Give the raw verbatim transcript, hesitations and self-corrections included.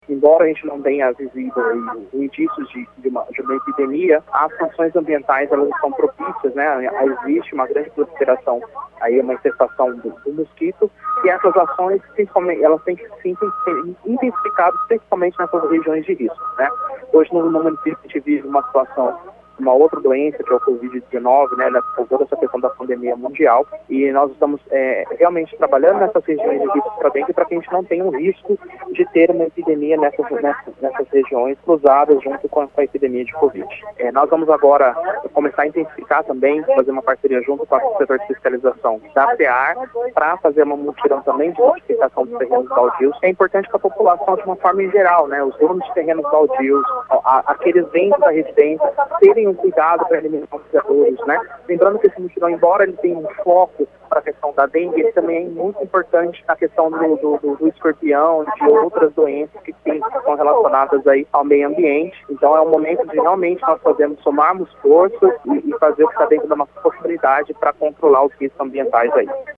embora a gente não tenha visível indícios de, de, uma, de uma epidemia, as condições ambientais elas estão propícias, né? Existe uma grande proliferação, aí uma infestação do, do mosquito, e essas ações, principalmente, elas têm que sim, têm que ser intensificadas, principalmente nessas regiões de risco, né? Hoje no, no município a gente vive uma situação, uma outra doença, que é o covid dezenove, né, com toda essa questão da pandemia mundial, e nós estamos é, realmente trabalhando nessas regiões de risco para dentro para que a gente não tenha um risco de ter uma epidemia nessas, nessas, nessas regiões cruzadas junto com a epidemia de Covid. É, nós vamos agora começar a intensificar também, fazer uma parceria junto com o setor de fiscalização da FEAR para fazer uma mutirão também de notificação dos terrenos baldios. É importante para a população de uma forma em geral, né, os donos de terrenos baldios, a, aqueles dentro da residência, terem um cuidado para eliminar os predadores, né? Lembrando que esse mutirão, embora ele tenha um foco para a questão da dengue, ele também é muito importante na questão do, do, do, do escorpião e de outras doenças que, tem, que são relacionadas aí ao meio ambiente. Então é um momento de realmente nós fazermos, somarmos forças e, e fazer o que está dentro da nossa possibilidade para controlar os riscos ambientais aí.